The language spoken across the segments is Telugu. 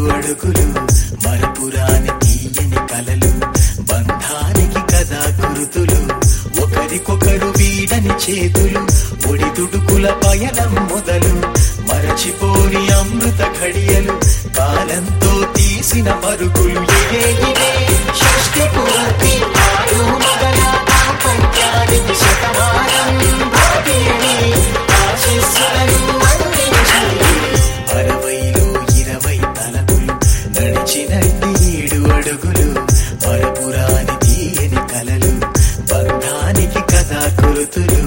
అడుగులు మరపురాని తీయని కలలు బంధానికి కదా గుర్తులు ఒకరికొకరు వీడని చేతులు ఒడిదుడుకుల పయనం మొదలు మరచిపోని అమృత ఘడియలు కాలంతో తీసిన పరుగులు ఇదే ఇదే షష్ఠి పూర్తి ఆరు మొదల దాంపత్యానికి శతమానం భాగ్యని ఆశీస్సులను అందించి 60లో 20 తలపులు నడిచినట్టి 7 అడుగులు మరపురాని తీయని కలలు బంధానికి కదా గుర్తులు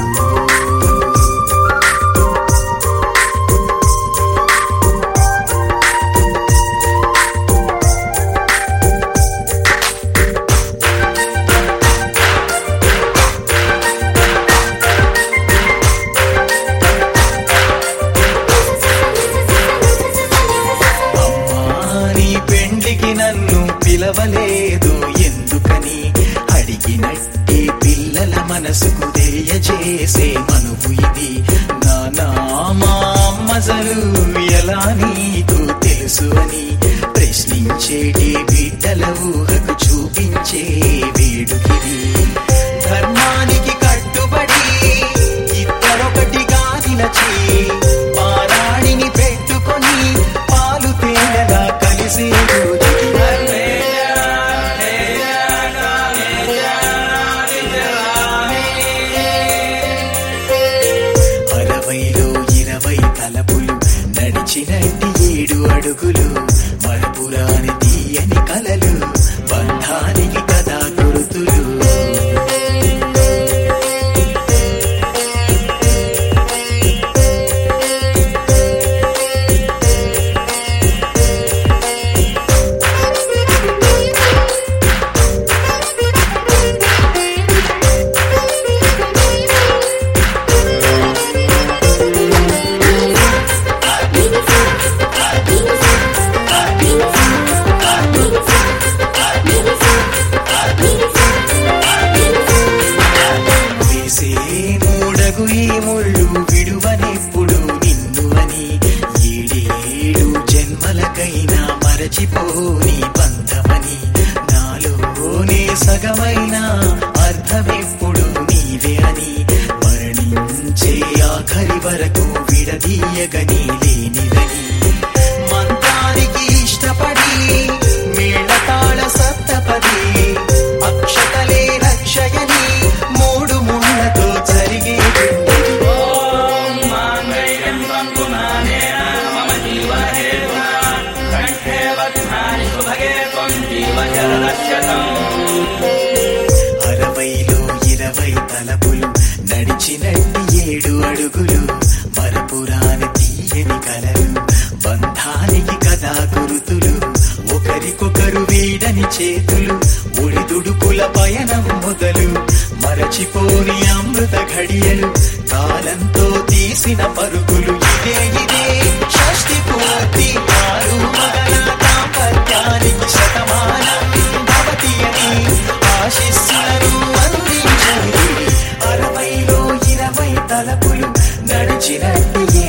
నన్ను పిలవలేదు ఎందుకని అడిగినట్టే పిల్లల మనసుకు తెలియజేసే మనువు ఇది నానా మా అమ్మజలు ఎలా నీకు తెలుసు అని ప్రశ్నించేటి బిడ్డల ఊహకు చూపించే వేడుకిది ధర్మానికి కట్టుబడి ఇద్దరొకటిగా నిలచి పారాణిని పెట్టుకొని పాలు తేనెలా కలిసే నడిచినట్టి 7 అడుగులు మరపురాని తీయని కలలు బంధానికి కదా గుర్తులు ఈ ముళ్ళు విడువనెప్పుడు నిన్ను అని 7 జన్మలకైనా మరచిపోని బంధమని నాలోనే సగమైన అర్థమెప్పుడు నీవే అని మరణించే ఆఖరి వరకు విడదీయగని లేనిదని మంత్రానికి ఇష్టపడి మేళతాళ సప్తపది అక్షతలే రక్షయని 3 ముళ్ళతో జరిగే అరవైలో 20 తలపులు నడిచినట్టి 7 అడుగులు మరపురాని తీయని కలలు బంధానికి కదా గుర్తులు ఒకరికొకరు వీడని చేతులు ఒడిదుడుకుల పయనం మొదలు మరచిపోని అమృత ఘడియలు కాలంతో తీసిన పరుగులు ఇదే ఇదే షష్ఠి పూర్తి ఆరు మొదల దాంపత్యానికి శతమానం భవతి అని ఆశీస్సులను అందించి 60లో 20 తలపులు నడిచినట్టి